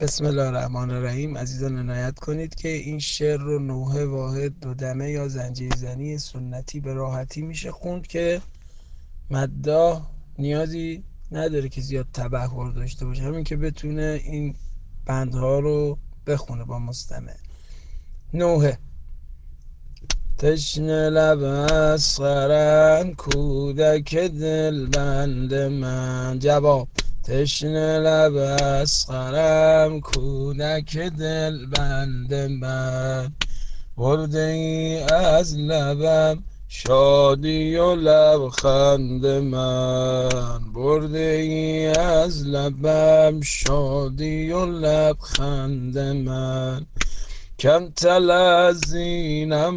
بسم الله الرحمن الرحیم. عزیزان عنایت کنید که این شعر رو نوحه واحد دودمه یا زنجیر زنی سنتی به راحتی میشه خوند که مداح نیازی نداره که زیاد تبحر داشته باشه، همین که بتونه این بندها رو بخونه با مستمع. نوحه: تشنه لب اصغرم کودک دلبند من. جواب: تشنه لب اصغرم کودک دلبند من. برده ای از لبم شادی و لبخند من. برده ای از لبم شادی و لبخند من. کم تلذینم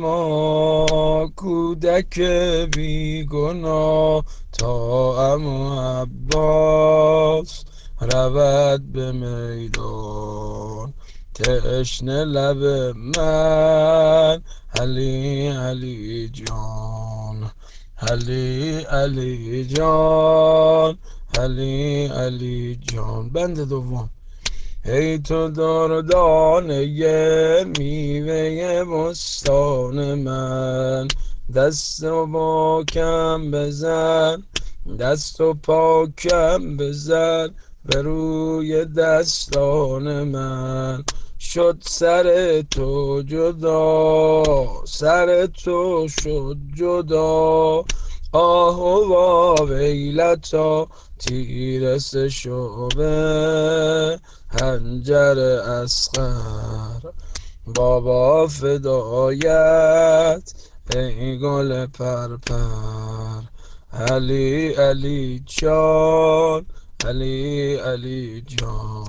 کودک بیگناه تا عمو عباس رود به میدان. تشنه لب من علی علی جان، علی علی جان، علی علی جان. بند دوم: ای تو دردانه میوه بستان من. دست و پاکم بزن، دست و پاکم بزن به روی دستان من. شد سر تو جدا، سر تو شد جدا. آه و ویلتا تیر سه شعبه حنجر اصغر. بابا فدایت ای گل پرپر. علی علی جان، علی علی جان.